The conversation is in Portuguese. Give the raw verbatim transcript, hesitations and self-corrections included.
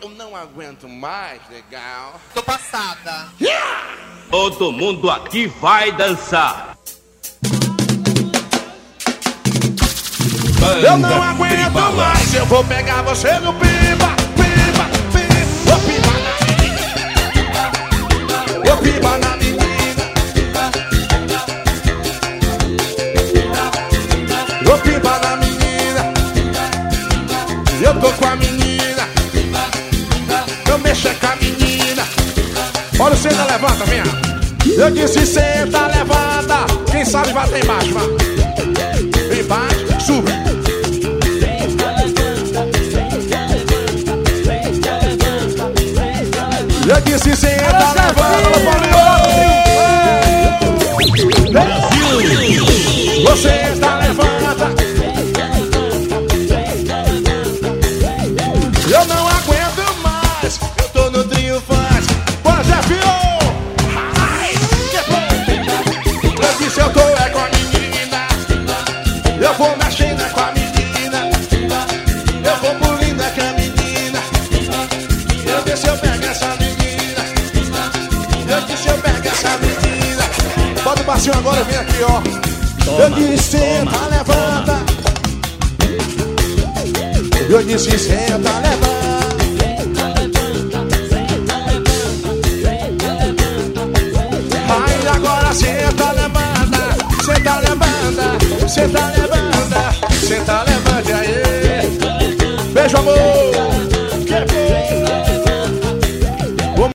Eu não aguento mais, legal. Tô passada. Yeah! Todo mundo aqui vai dançar. Eu não aguento mais, eu vou pegar você no piba, piba, piba. Vou piba na menina. Vou piba na menina. Vou piba na menina. Eu tô com a menina. Eu mexo com a menina. Olha o senta, levanta, minha. Eu disse senta, levanta. Quem sabe bate embaixo, mano. Embaixo, sube. Eu disse senta, levanta, Brasil. Você está levanta. Eu não aguento mais. Eu tô no triunfante. Bora, Jefinho. Eu disse eu tô é com a menina. Eu vou mexendo com a menina. Eu vou pulindo com a menina. Eu disse eu pego essa menina. Eu disse eu pego essa menina. Bota o passinho agora, vem aqui, ó. Toma, eu disse senta, levanta. Eu disse senta, levanta. Aí agora senta, levanta. Senta, levanta. Senta, levanta.